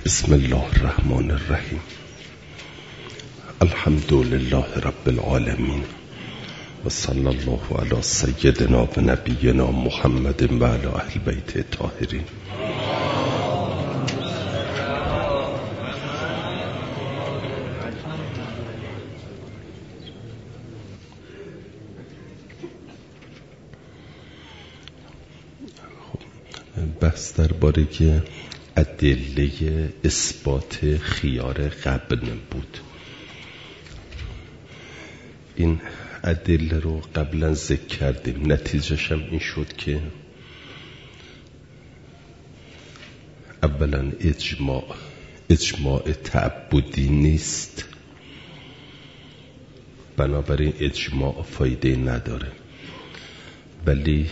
بسم الله الرحمن الرحیم. الحمد لله رب العالمین و صلی الله علی سیدنا و نبینا محمد و علی اهل بیت الطاهرین. بحث درباره ادله اثبات خیار غبن بود. این ادله رو قبلا ذکر کردیم. نتیجهش هم این شد که اولا اجماع تعبدی نیست، بنابراین اجماع فایده نداره، ولی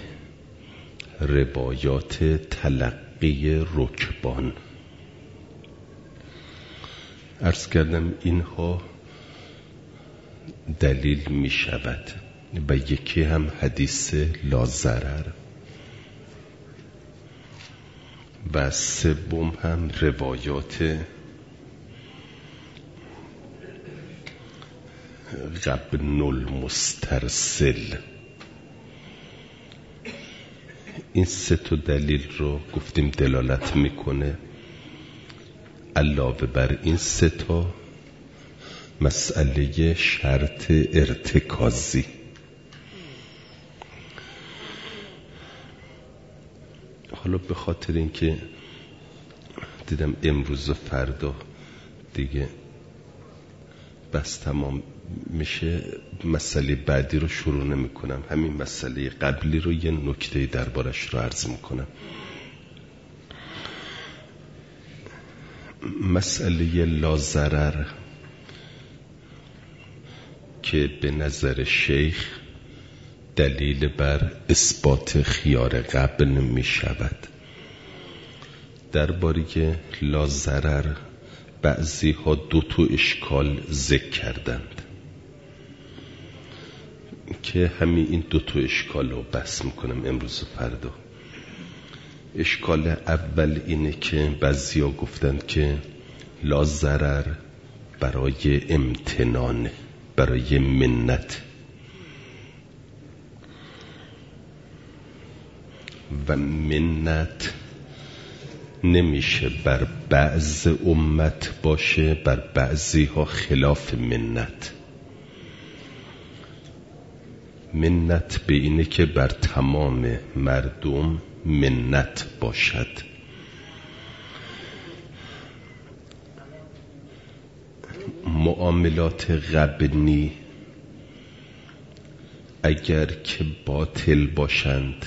روایات تلقی رکبان، عرض کردم، اینها دلیل می شود و یکی هم حدیث لا ضرر و سوم هم روایات غبن المسترسل. این سه تا دلیل رو گفتیم دلالت میکنه. علاوه بر این سه تا مسئله شرط ارتکازی. حالا به خاطر اینکه دیدم امروز و فردا دیگه بس تمام میشه، مسئله بعدی رو شروع نمی کنم، همین مسئله قبلی رو یه نکته دربارش رو عرض میکنم. مسئله لا ضرر که به نظر شیخ دلیل بر اثبات خیار غبن می شود. درباره لا ضرر بعضی ها دو تا اشکال ذکر کردند که همین این دو تا اشکال رو بحث میکنم امروز و فردا. اشکال اول اینه که بعضی ها گفتند که لا ضرر برای امتنان، برای منت، و منت نمیشه بر بعض امت باشه، بر بعضی ها خلاف منت. منت به اینه که بر تمام مردم منت باشد. معاملات غبنی اگر که باطل باشند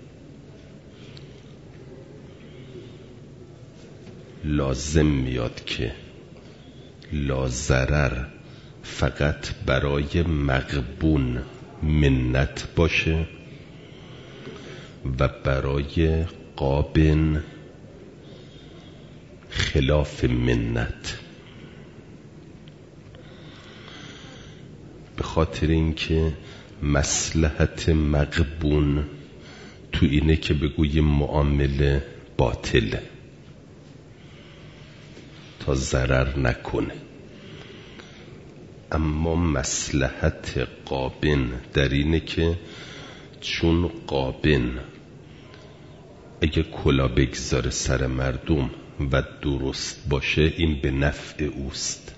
لازم میاد که لا ضرر فقط برای مغبون منت باشه و برای غابن خلاف منت. به خاطر اینکه مصلحت مغبون تو اینه که بگوی معامله باطله تا ضرر نکنه، اما مصلحت غابن در اینه که چون غابن اگه کلا بگذاره سر مردم و درست باشه این به نفع اوست.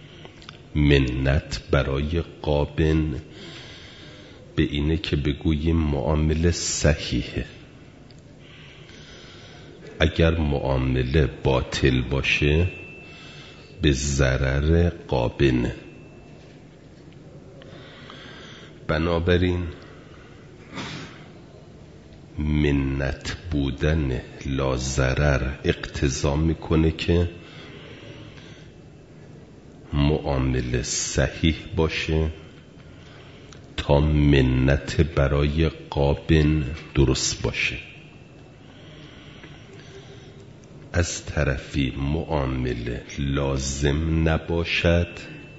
منت برای غابن به اینه که بگوییم معامله صحیحه. اگر معامله باطل باشه به ضرر غابن. بنابراین منت بودن لا ضرر اقتضا میکنه که معامله صحیح باشه تا منت برای غابن درست باشه. از طرفی معامله لازم نباشد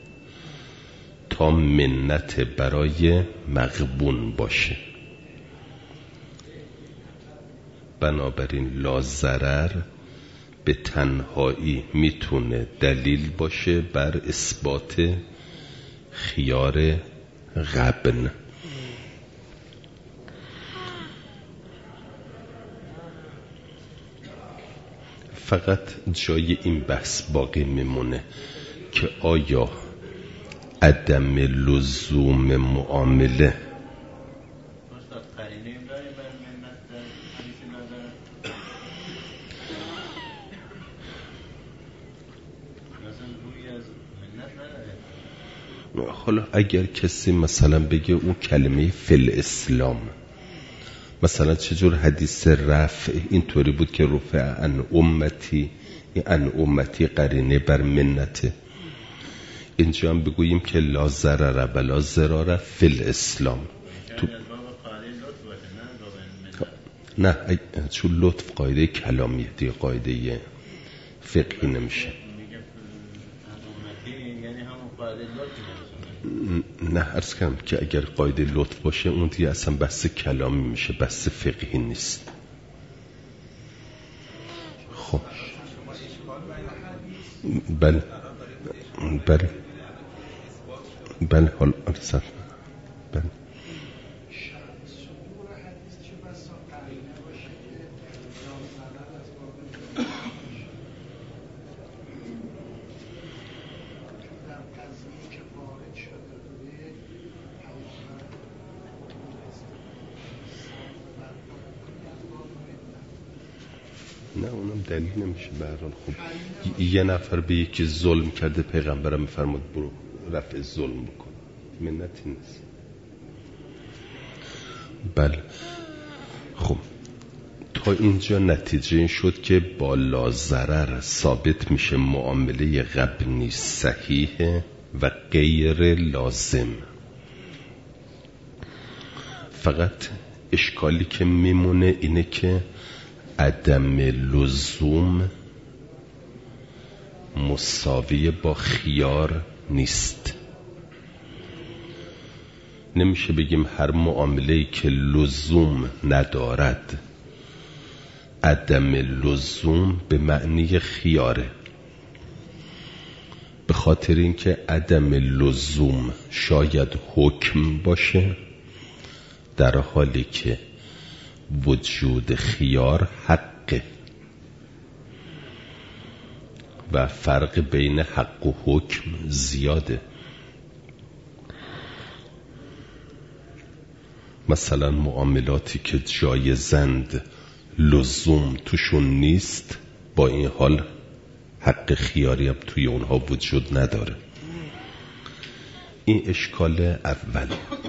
تا منت برای مغبون باشه. بنابراین لا ضرر به تنهایی میتونه دلیل باشه بر اثبات خیار غبن. فقط جای این بحث باقی میمونه که آیا عدم لزوم معامله حالا اگر کسی مثلا بگه اون کلمه فل اسلام، مثلا چجور حدیث رفع اینطوری بود که رفع عن امتی، عن امتی قرینه بر منته، اینجا هم بگوییم که لا ضرر و لا ضرار فل اسلام. نه چون لطف قاعده کلامیه دیگه، قاعده فقهی نمیشه. نه عرض کنم که اگر قاعده لطف باشه اون دیگه اصلا بحث کلامی میشه، بحث فقهی نیست. خب بله بله بله حال ارسل بله نه اونم دلیل نمیشه. به هر حال خب یه نفر به یکی ظلم کرده، پیغمبرم میفرمود برو رفع ظلم بکن، منتی نیست. بله خب تا اینجا نتیجه این شد که با لا ضرر ثابت میشه معامله غبنی صحیحه و غیر لازم. فقط اشکالی که میمونه اینه که عدم لزوم مساوی با خیار نیست. نمیشه بگیم هر معامله‌ای که لزوم ندارد عدم لزوم به معنی خیاره، به خاطر اینکه عدم لزوم شاید حکم باشه در حالی که وجود خیار حقه و فرق بین حق و حکم زیاده. مثلا معاملاتی که جایزند لزوم توشون نیست، با این حال حق خیاری هم توی اونها وجود نداره. این اشکال اول.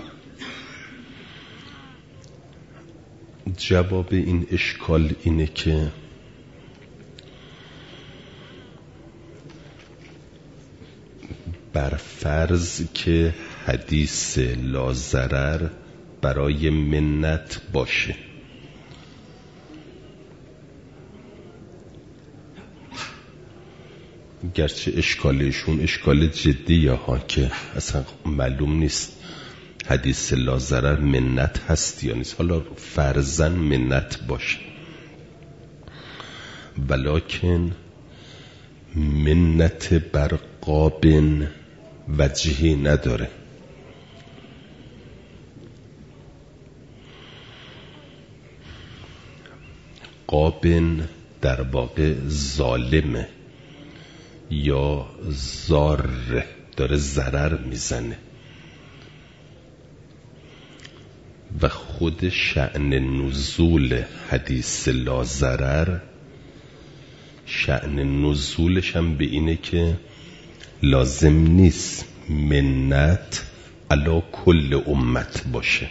جواب این اشکال اینه که بر فرض که حدیث لا ضرر برای منت باشه، گرچه اشکالشون اشکال جدیه ها که اصلا معلوم نیست حدیث لا ضرر منت هست یا نیست، حالا فرضاً منت باشه، ولکن منت بر قابن وجهی نداره. قابن در واقع ظالمه یا ضاره، داره ضرر میزنه و خود شأن نزول حدیث لا ضرر، شأن نزولش هم به اینه که لازم نیست منت علی کل امت باشه.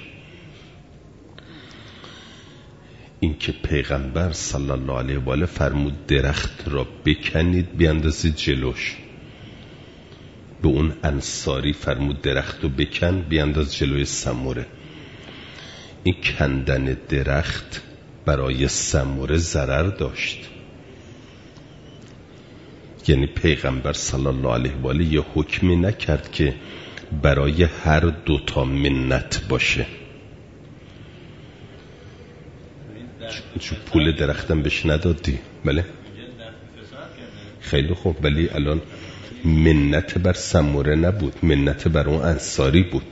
این که پیغمبر صلی الله علیه و آله فرمود درخت را بکنید بیاندازید جلوش، به اون انصاری فرمود درخت رو بکن بیانداز جلوی سموره. این کندن درخت برای سموره ضرر داشت، یعنی پیغمبر صلی الله علیه و آله یه حکمی نکرد که برای هر دوتا منت باشه. چون پول درختم بهش ندادی. بله خیلی خوب، ولی الان منت بر سموره نبود، منت بر اون انصاری بود.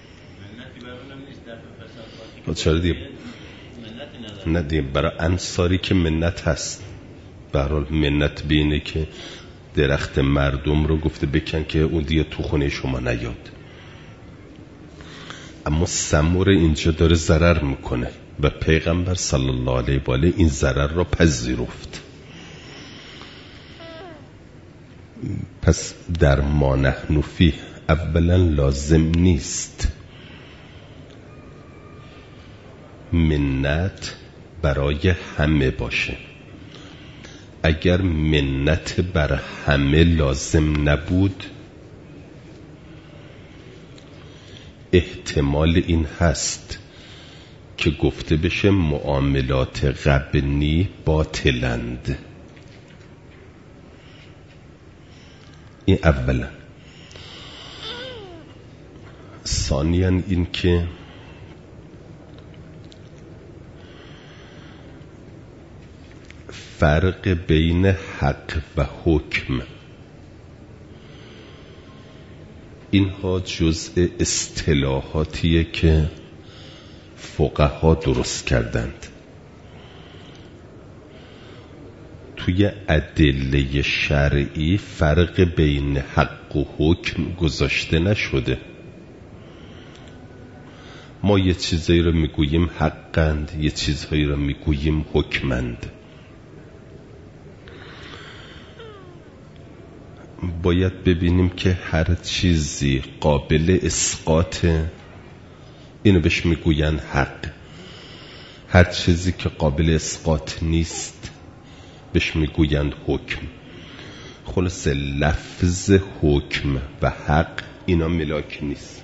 چرا دیگه؟ نه دیگه برای انصاری که منت هست. به هر حال منت بینه که درخت مردم رو گفته بکن که اون دیگه تو خونه شما نیاد. اما سمور اینجا داره ضرر میکنه و پیغمبر صلی الله علیه و آله این ضرر را پذیرفت. پس در ما نحن فیه اولا لازم نیست منت برای همه باشه. اگر منت بر همه لازم نبود، احتمال این هست که گفته بشه معاملات غبنی باطلند. این اولا. ثانیاً این که فرق بین حق و حکم، اینها جزء اصطلاحاتیه که فقها درست کردند. توی ادله شرعی فرق بین حق و حکم گذاشته نشده. ما یه چیزایی رو میگوییم حقند، یه چیزهایی رو میگوییم حکمند. باید ببینیم که هر چیزی قابل اسقاطه، اینو بهش میگوین حق. هر چیزی که قابل اسقاط نیست بهش میگویند حکم. خلاصه لفظ حکم و حق اینا ملاک نیست.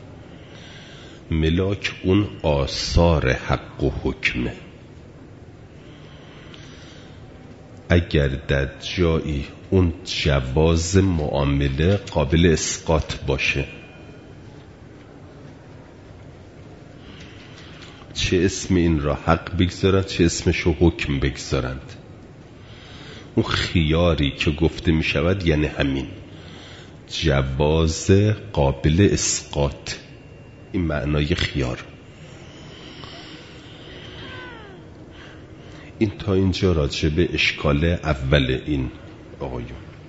ملاک اون آثار حق و حکمه. اگر در جایی اون جواز معامله قابل اسقاط باشه، چه اسم این را حق بگذارند چه اسمشو حکم بگذارند، اون خیاری که گفته می شود یعنی همین جواز قابل اسقاط. این معنای خیار. این تا اینجا راجع به اشکال اول این آقایون.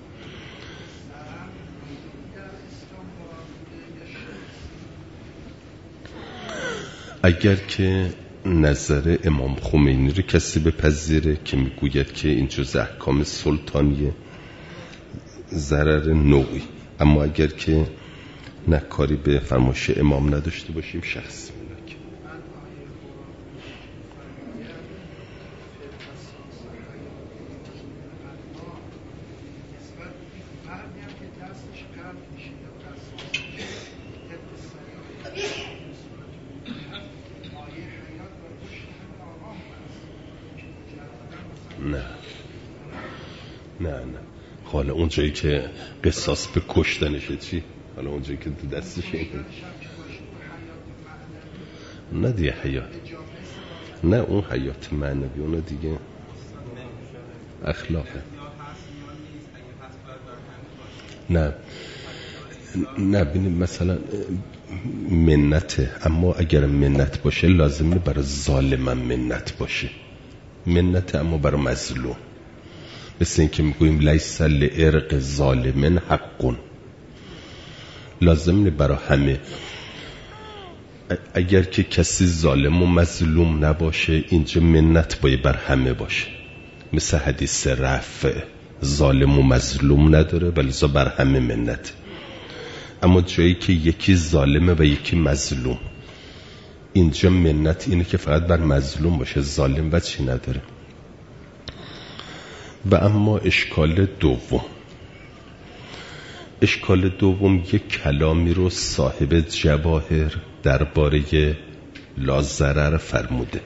اگر که نظر امام خمینی رو کسی بپذیره که میگوید که این جزء احکام سلطانیه، ضرر نوعی، اما اگر که نکاری به فرمایش امام نداشته باشیم شخص ملک. نه حالا اون جایی که قصاص به کشتنشه چی؟ حالا اون جایی که تو دستشه نه دیگه حیات، نه اون حیات معنوی، اون دیگه اخلاقه. نه ببینید مثلا منته، اما اگر منت باشه لازمه برای ظالم منت باشه. منت اما برای مظلوم، مثل این که میگوییم لیس لعرق ظالمن حقون، لازمه برای همه. اگر که کسی ظالم و مظلوم نباشه اینجا منت باید بر همه باشه. مثل حدیث رفع، ظالم و مظلوم نداره ولی بر همه منت. اما جایی که یکی ظالمه و یکی مظلوم، اینجا منت اینه که فقط بر مظلوم باشه، ظالم و چی نداره. و اما اشکال دوم یک کلامی رو صاحب جواهر درباره لاضرر فرموده.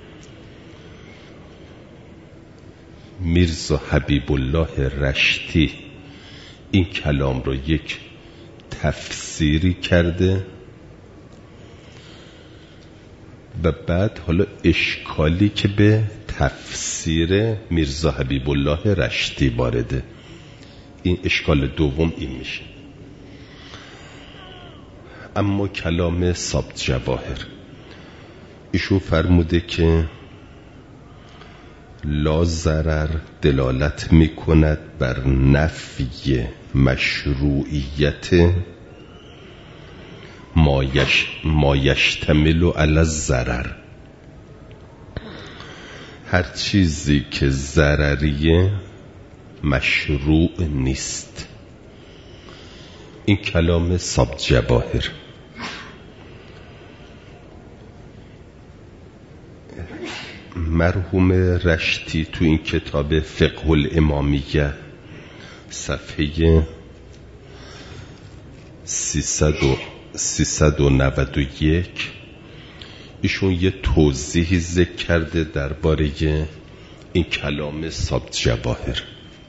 میرزا حبیب الله رشتی این کلام رو یک تفسیری کرده و بعد حالا اشکالی که به تفسیر میرزا حبیب الله رشتی وارده، این اشکال دوم این میشه. اما کلام سابت جواهر ایشون فرموده که لا ضرر دلالت میکند بر نفی مشروعیت ما یشتمل علی الضرر. هر چیزی که ضرریه مشروع نیست. این کلام سابت جواهر. مرحوم رشتی تو این کتاب فقه الامامیه صفحه 391 ایشون یه توضیحی ذکر کرده درباره این کلام سابت جواهر.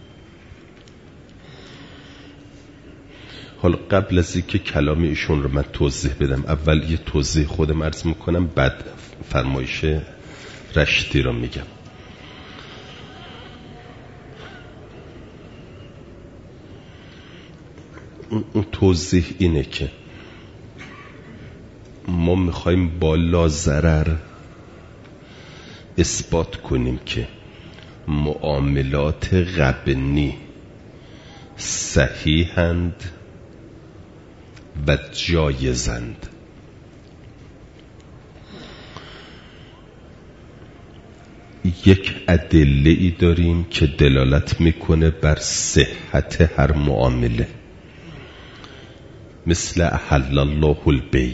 حالا قبل از اینکه کلام ایشون رو من توضیح بدم، اول یه توضیح خودم عرض میکنم، بعد فرمایش رشتی رو میگم. اون توضیح اینه که ما میخوایم با لا ضرر اثبات کنیم که معاملات غبنی صحیحند و جایزند. یک ادله ای داریم که دلالت میکنه بر صحت هر معامله، مثل احل الله البیع.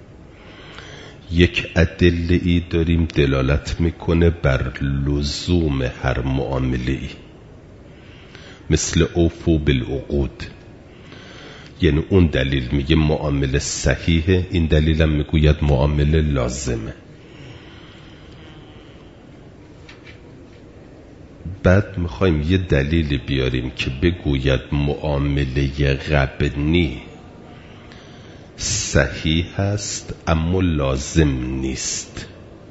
یک ادله ای داریم دلالت میکنه بر لزوم هر معامله ای، مثل اوفو بالعقود. یعنی اون دلیل میگه معامله صحیحه، این دلیل هم میگوید معامله لازمه. بعد میخوایم یه دلیل بیاریم که بگوید معامله غبنی صحیح است اما لازم نیست.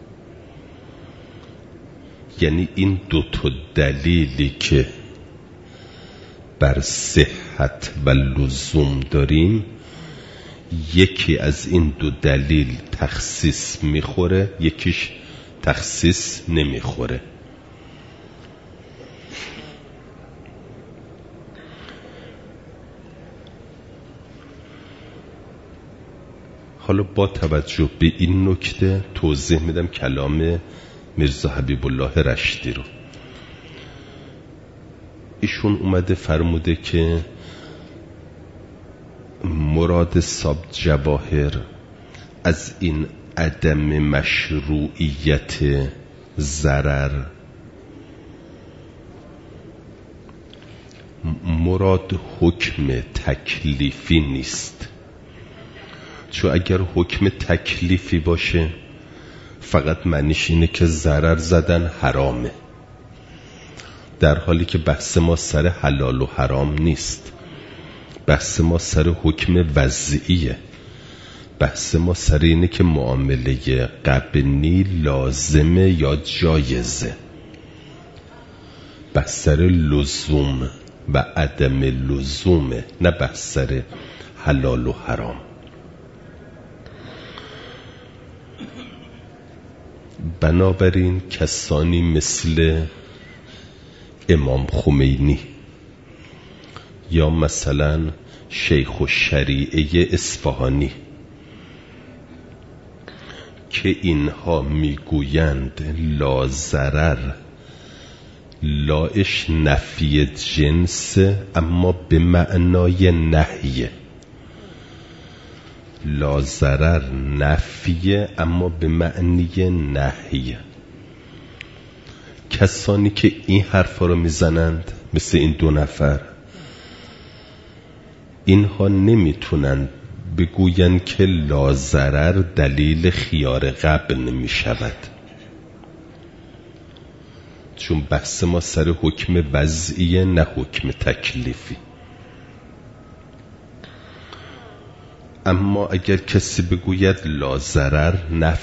یعنی این دو تا دلیلی که بر صحت و لزوم داریم، یکی از این دو دلیل تخصیص میخوره، یکیش تخصیص نمیخوره. حالا با توجه به این نکته توضیح میدم کلام میرزا حبیب الله رشتی رو. ایشون اومده فرموده که مراد سابت جواهر از این عدم مشروعیت ضرر، مراد حکم تکلیفی نیست. چون اگر حکم تکلیفی باشه فقط معنیش اینه که ضرر زدن حرامه، در حالی که بحث ما سر حلال و حرام نیست. بحث ما سر حکم وضعیه. بحث ما سر اینه که معامله غبنی لازمه یا جایزه. بحث سر لزوم و عدم لزومه، نه بحث سر حلال و حرام. بنابراین کسانی مثل امام خمینی یا مثلا شیخ الشریعه اصفهانی که اینها میگویند لا ضرر، لاش نفی جنس اما به معنای نهیه. لا ضرر نفیه اما به معنی نهیه. کسانی که این حرفا رو میزنند مثل این دو نفر، اینها نمیتونن بگوین که لا ضرر دلیل خیار غبن میشود، چون بحث ما سر حکم وضعیه نه حکم تکلیفی. اما اگر کسی بگوید لا ضرر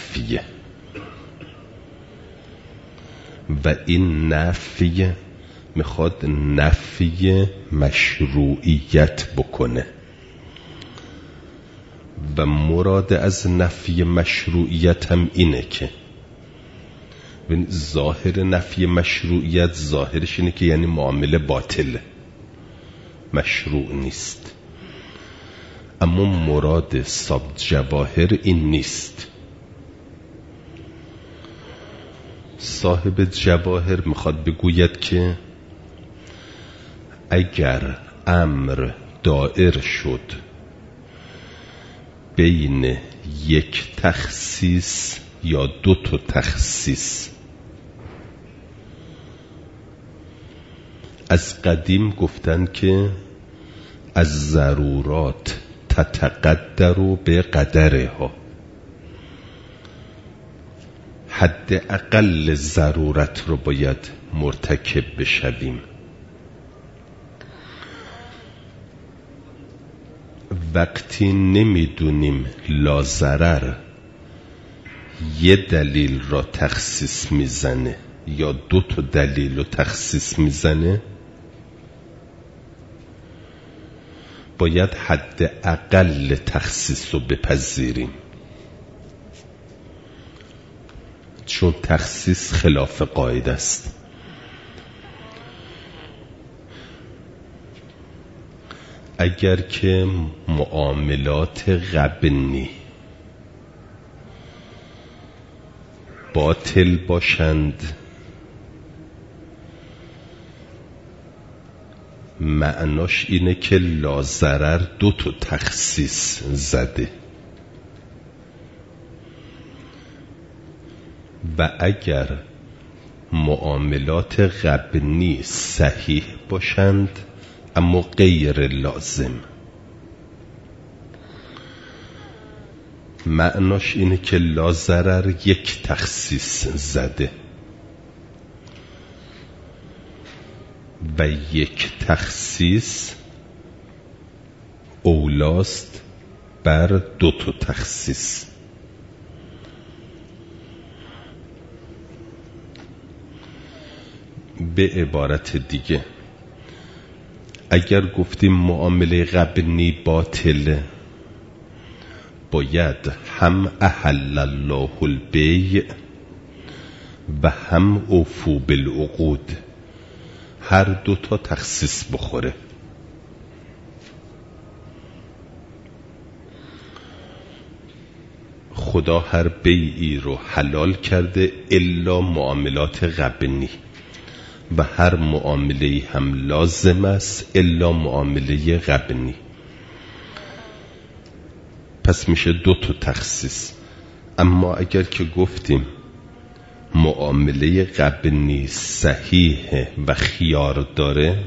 نفیه و این نفیه میخواد نفی مشروعیت بکنه و مراد از نفی مشروعیت هم اینه که ظاهر نفی مشروعیت ظاهرش اینه که یعنی معامله باطله، مشروع نیست، اما مراد صاحب جواهر این نیست. صاحب جواهر میخواد بگوید که اگر امر دائر شد بین یک تخصیص یا دو تا تخصیص، از قدیم گفتن که از ضرورات تتقدر به قدرها، حد اقل ضرورت رو باید مرتکب بشویم. وقتی نمیدونیم لا ضرر یه دلیل را تخصیص میزنه یا دو تا دلیل رو تخصیص میزنه، باید حد اقل تخصیص رو بپذیریم، چون تخصیص خلاف قاعده است. اگر که معاملات غبنی باطل باشند، معناش اینه که لا ضرر دو تا تخصیص زده و اگر معاملات غبنی صحیح باشند اما غیر لازم، معناش اینه که لا ضرر یک تخصیص زده و یک تخصیص اولاست بر دو تا تخصیص. به عبارت دیگه اگر گفتیم معامله غبنی باطله، باید هم احل الله البیع و هم اوفو بالعقود، هر دو تا تخصیص بخوره. خدا هر بیعی رو حلال کرده الا معاملات غبنی و هر معامله هم لازم است الا معامله غبنی، پس میشه دو تا تخصیص. اما اگر که گفتیم معامله غبنی صحیح و خیار داره،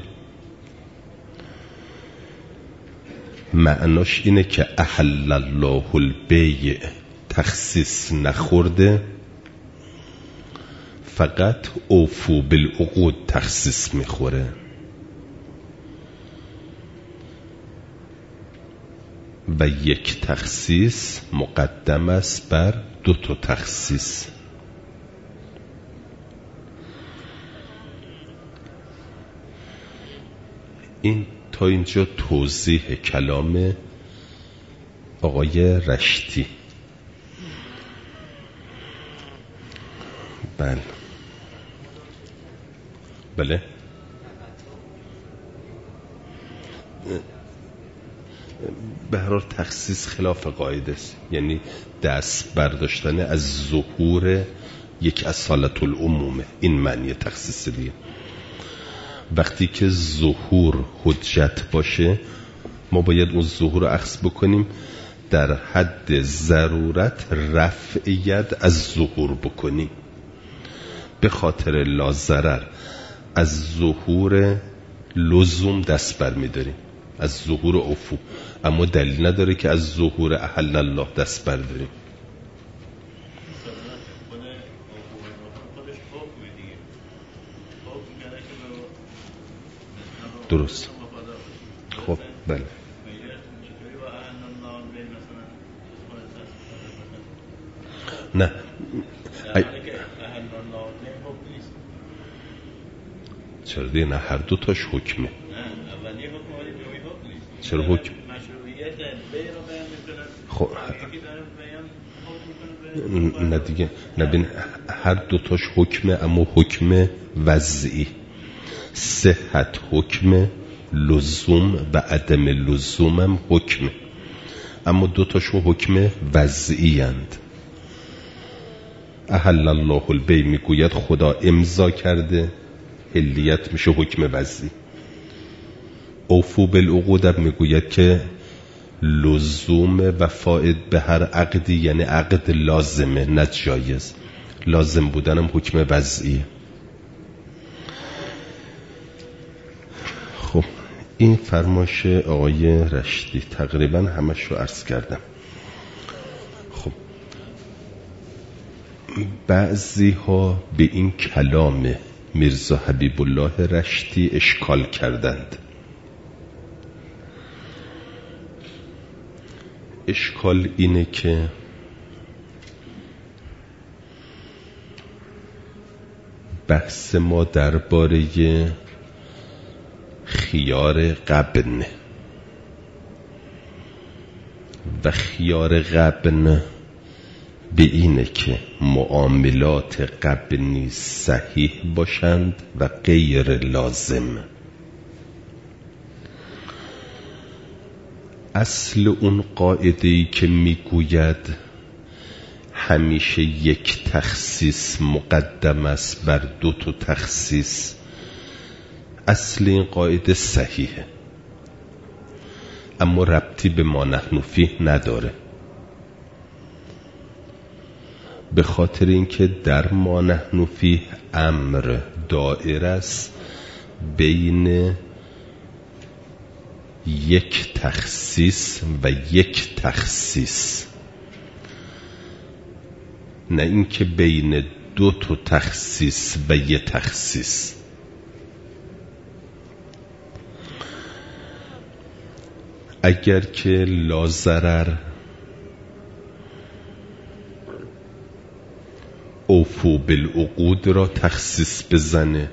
معناش اینه که احل الله البیع تخصیص نخورده، فقط اوفو بالعقود تخصیص میخوره و یک تخصیص مقدم است بر دو تا تخصیص. این تا اینجا توضیح کلام آقای رشتی. بله به هر حال تخصیص خلاف قاعده است، یعنی دست برداشتن از ظهور یک اصالت العمومه، این معنی تخصیص دیگه. وقتی که ظهور حجت باشه ما باید اون ظهور رو اخذ بکنیم، در حد ضرورت رفع ید از ظهور بکنیم. به خاطر لا ضرر از ظهور لزوم دست بر می داریم، از ظهور عفو، اما دلیل نداره که از ظهور احل الله دست بر داریم. درست. خب بله نه چرا دیگه؟ نه هر دو تاش حکمه. چرا حکم؟ خب نه دیگه، نبین هر دو تاش حکمه، اما حکم وضعی. صحت حکم، لزوم و عدم لزوم هم حکمه، اما دو تاشو حکم وضعی اند. احل الله البیع میگوید خدا امضا کرده، حلیت میشه حکم وضعی. اوفو بالعقود میگوید که لزوم وفا به هر عقدی، یعنی عقد لازمه نه جایز. لازم بودنم حکم وضعیه. خب این فرمایش آقای رشدی تقریبا همش رو عرض کردم. خب بعضی ها به این کلام میرزا حبیب الله رشدی اشکال کردند. اشکال اینه که بحث ما درباره خیار غبن و خیار غبن به اینه که معاملات غبنی صحیح باشند و غیر لازم. اصل اون قاعده‌ای که میگوید همیشه یک تخصیص مقدم است بر دو تا تخصیص، اصل این قاعده صحیحه، اما ربطی به ما نحن فیه نداره. به خاطر اینکه در ما نحن فیه امر دائر است بین یک تخصیص و یک تخصیص، نه اینکه بین دو تا تخصیص و یک تخصیص. اگر که لا ضرر اوفو بالعقود را تخصیص بزنه،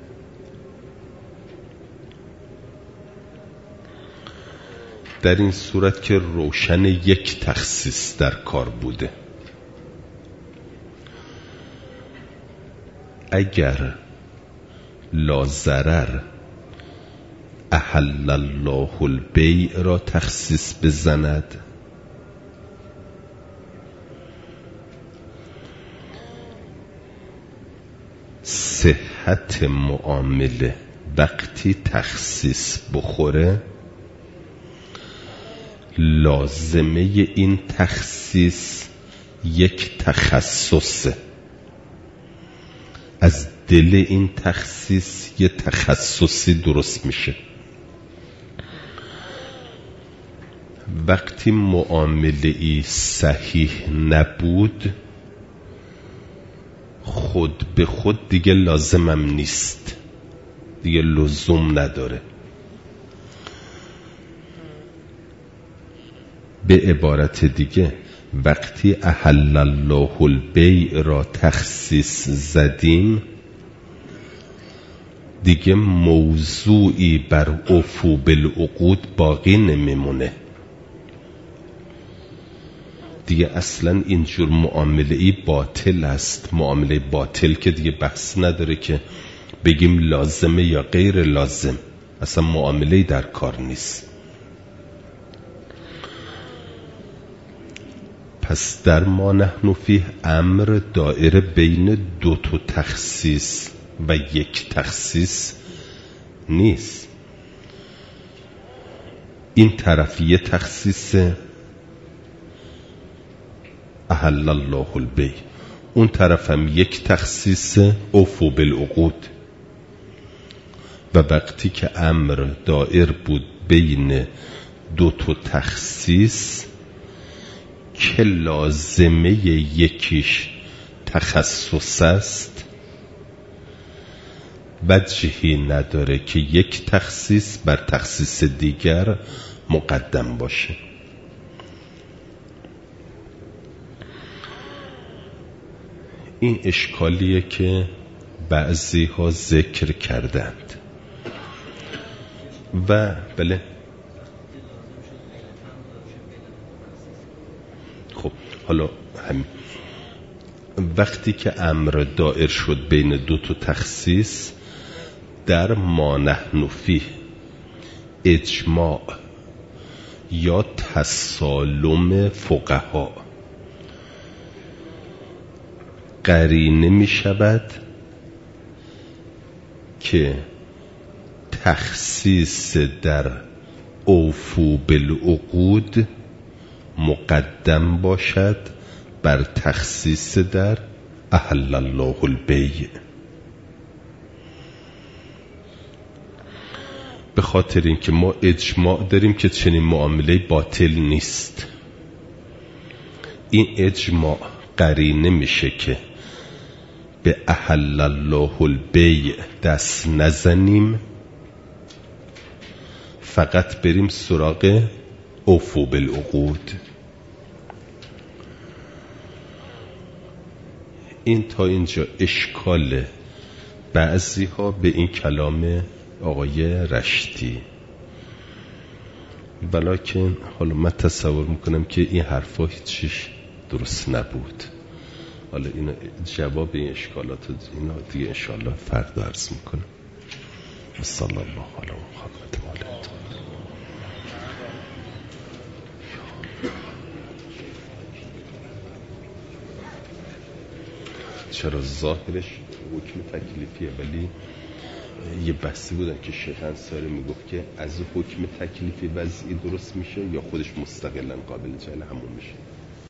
در این صورت که روشن یک تخصیص در کار بوده. اگر لا ضرر احل الله البیع را تخصیص بزند، صحت معامله وقتی تخصیص بخوره، لازمه این تخصیص یک تخصصه، از دل این تخصیص یه تخصصی درست میشه. وقتی معامله ای صحیح نبود، خود به خود دیگه لازمم نیست، دیگه لزوم نداره. به عبارت دیگه وقتی احل الله البیع را تخصیص زدیم، دیگه موضوعی بر اوفو بالعقود باقی نمیمونه. دیگه اصلا اینجور معامله‌ای باطل است. معامله باطل که دیگه بحث نداره که بگیم لازمه یا غیر لازم، اصلا معامله‌ای در کار نیست. پس در ما نحن فیه امر دائره بین دو تا تخصیص و یک تخصیص نیست. این طرف یه تخصیص احل الله البیع، اون طرف هم یک تخصیص اوفو بالعقود. و وقتی که امر دائر بود بین دو تا تخصیص که لازمه یکیش تخصص است، وجهی نداره که یک تخصیص بر تخصیص دیگر مقدم باشه. این اشکالیه که بعضی ها ذکر کردند. و بله خب حالا همین وقتی که امر دائر شد بین دو تا تخصیص، در ما نحن فیه اجماع یا تسالم فقها قرینه می شود که تخصیص در اوفو بالعقود مقدم باشد بر تخصیص در احل الله البیع، به خاطر اینکه ما اجماع داریم که چنین معامله باطل نیست. این اجماع قرینه میشه که به احل الله البیع دست نزنیم، فقط بریم سراغ اوفو بالعقود. این تا اینجا اشکال بعضی ها به این کلام آقای رشتی، ولیکن حالا من تصور میکنم که این حرفا هیچیش درست نبود. حالا اینا جواب این اشکالات اینا دیگه انشاءالله فردا عرض میکنم. صلی الله علیه محمد و آله. چرا ظاهرش حکم تکلیفیه، ولی یه بحثی بودن که شیخ انصاری میگفت که از حکم تکلیفی وضعی درست میشه یا خودش مستقلا قابل جعل همون میشه.